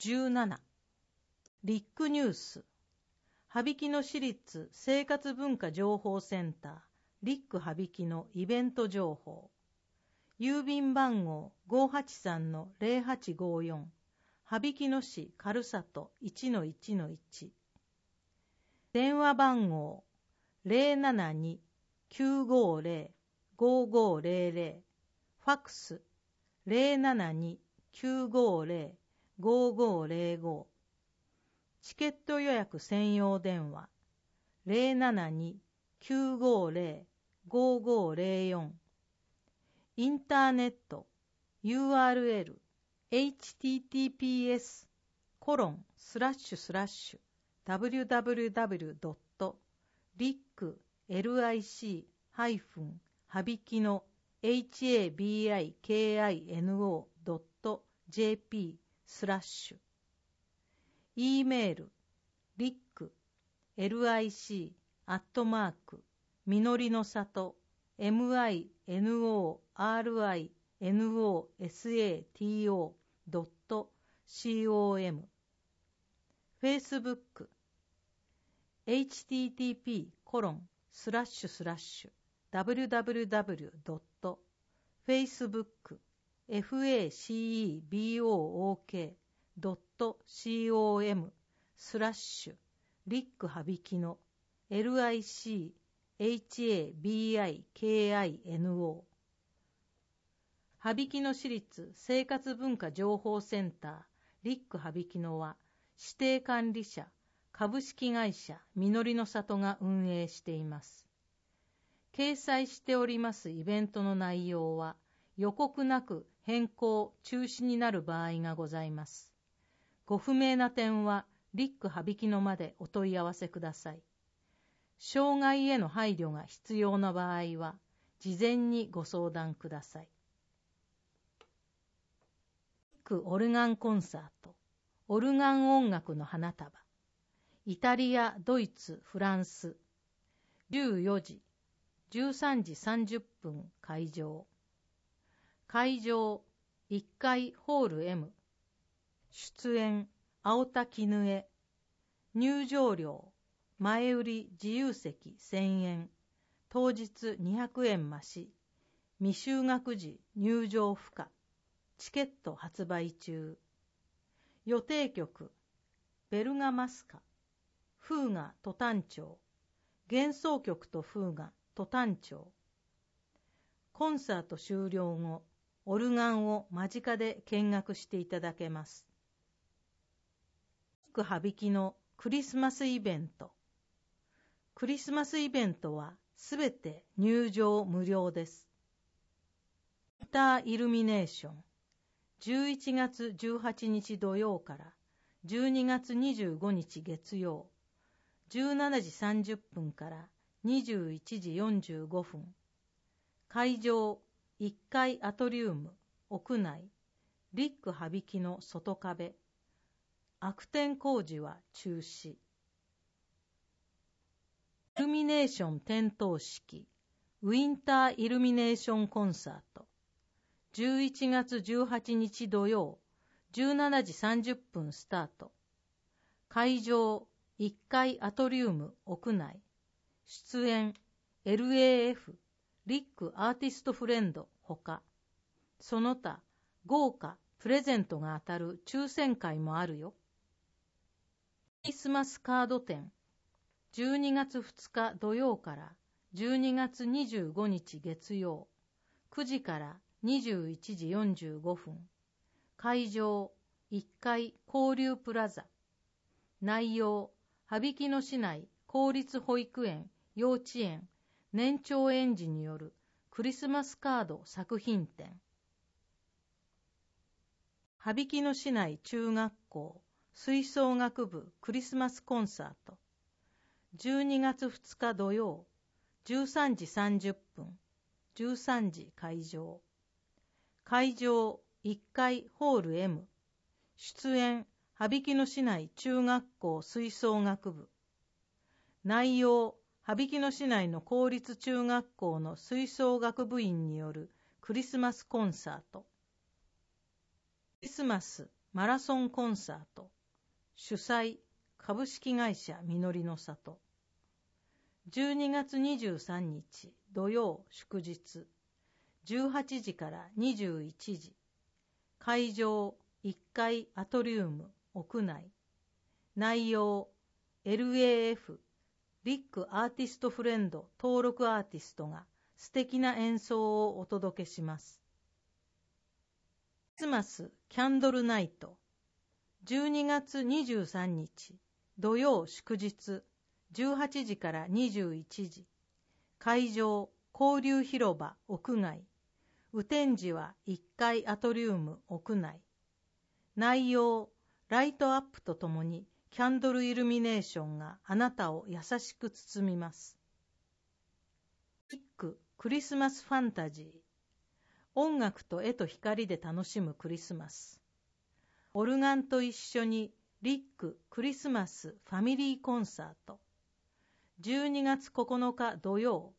17、リックニュース、羽曳野市立生活文化情報センター、リック羽曳野イベント情報。郵便番号 583-0854、羽曳野市軽里 1-1-1。電話番号 072-950-5500、ファックス 072-950-5505、チケット予約専用電話 072-950-5504、インターネット URL https://www.lick-habikino.jp/。e メール lick.lic@ みのりの里 minorinosato.com。 Facebook http://www.facebook.com/lick羽曳野 lickhabikino。 羽曳野市立生活文化情報センターリック羽曳野は、指定管理者株式会社みのりの里が運営しています。掲載しておりますイベントの内容は予告なく変更・中止になる場合がございます。ご不明な点はリック羽曳野までお問い合わせください。障害への配慮が必要な場合は事前にご相談ください。オルガンコンサート、オルガン音楽の花束。イタリア、ドイツ、フランス。14時、13時30分会場。会場、1階ホール M。出演、青田絹江。入場料、前売り自由席1000円。当日200円増し。未就学時入場不可。チケット発売中。予定曲、ベルガマスカ、フーガト短調、幻想曲とフーガト短調。コンサート終了後、オルガンを間近で見学していただけます。羽曳野クリスマスイベント。クリスマスイベントはすべて入場無料です。インターイルミネーション。11月18日土曜から12月25日月曜、17時30分から21時45分。会場1階アトリウム、屋内、リック羽曳野外壁。悪天工事は中止。イルミネーション点灯式、ウィンターイルミネーションコンサート。11月18日土曜、17時30分スタート。会場、1階アトリウム、屋内。出演、LAF、リックアーティストフレンド、ほか。その他、豪華、プレゼントが当たる抽選会もあるよ。クリスマスカード展。12月2日土曜から12月25日月曜、9時から21時45分。会場、1階交流プラザ。内容、羽曳野市内公立保育園、幼稚園、年長園児によるクリスマスカード作品展。羽曳野市内中学校吹奏楽部クリスマスコンサート。12月2日土曜、13時30分、13時会場。会場1階ホール M。出演、羽曳野市内中学校吹奏楽部。内容、羽曳野市内の公立中学校の吹奏楽部員によるクリスマスコンサート。クリスマス、 マラソンコンサート。主催株式会社みのりの里。12月23日土曜祝日、18時から21時。会場1階アトリウム屋内。内容 LAF リックアーティストフレンド登録アーティストが素敵な演奏をお届けします。クリスマスキャンドルナイト。12月23日土曜祝日、18時から21時。会場交流広場屋外。雨天時は1階アトリウム屋内。内容ライトアップとともにキャンドルイルミネーションがあなたを優しく包みます。リッククリスマスファンタジー。音楽と絵と光で楽しむクリスマス。オルガンと一緒にリッククリスマスファミリーコンサート。12月9日土曜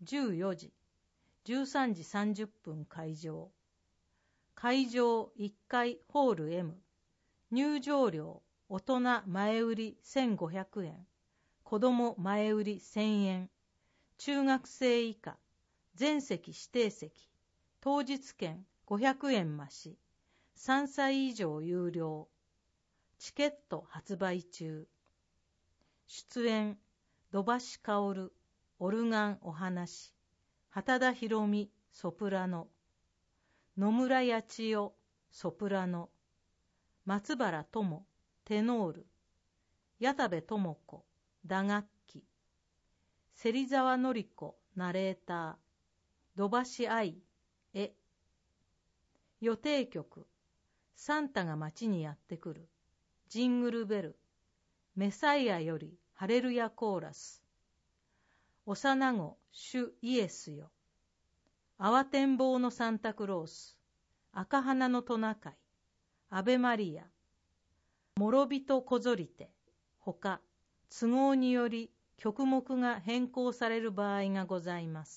14時、13時30分会場。会場1階ホール M。入場料大人前売り1500円、子供前売り1000円、中学生以下、全席指定席、当日券500円増し、3歳以上有料。チケット発売中。出演土橋薫、オルガンお話、畑田博美ソプラノ、野村八千代ソプラノ、松原智テノール、矢田部智子打楽器、芹沢典子ナレーター、土橋愛絵。予定曲サンタが町にやってくる、ジングルベル、メサイアよりハレルヤコーラス、幼子主イエスよ、慌てんぼうのサンタクロース、赤花のトナカイ、アベマリア、諸人こぞりて、ほか都合により曲目が変更される場合がございます。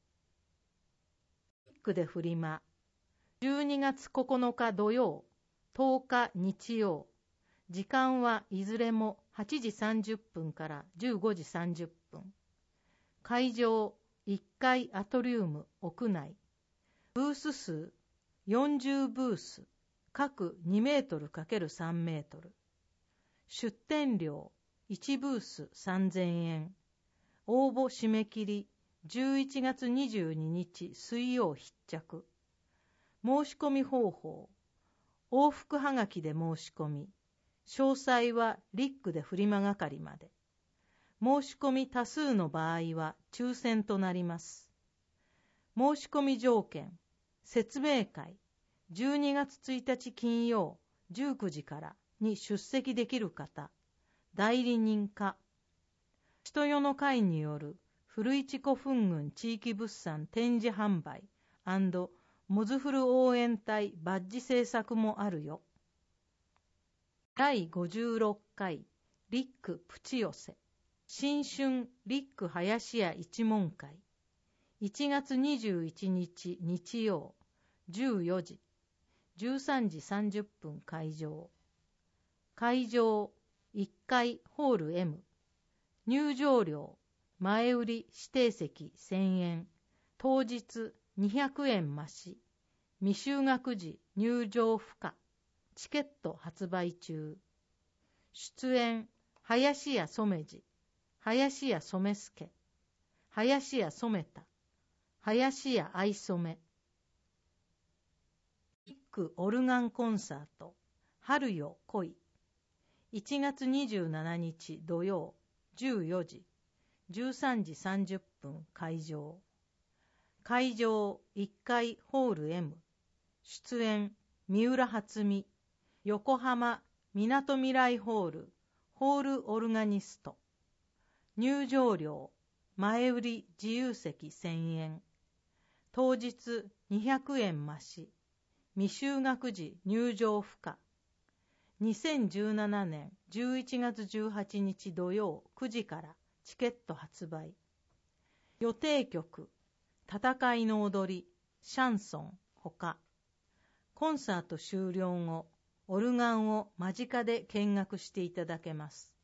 リックでフリマ。12月9日土曜、10日日曜。時間はいずれも8時30分から15時30分。会場1階アトリウム屋内。ブース数40ブース、各2メートル ×3 メートル。出店料1ブース3000円。応募締め切り11月22日水曜必着。申し込み方法。往復はがきで申し込み。詳細はリックでフリマ係まで。申し込み多数の場合は抽選となります。申し込み条件。説明会。12月1日金曜19時からに出席できる方。代理人か。人世の会による古市古墳群地域物産展示販売&モズフル応援隊バッジ制作もあるよ。第56回リックプチ寄せ。新春リック林家一門会。1月21日日曜14時、13時30分会場。会場1階ホール M。入場料前売り指定席1000円、当日200円増し、未就学時入場不可。チケット発売中。出演林家染治、林家染助、林家染田、林家愛染。リックオルガンコンサート春よ来い。1月27日土曜14時、13時30分会場。会場1階ホール M。出演三浦初美、横浜みなとみらいホールホールオルガニスト。入場料前売り自由席1000円、当日200円増し、未就学時入場不可。2017年11月18日土曜9時からチケット発売。予定曲戦いの踊り、シャンソンほか。コンサート終了後オルガンを間近で見学していただけます。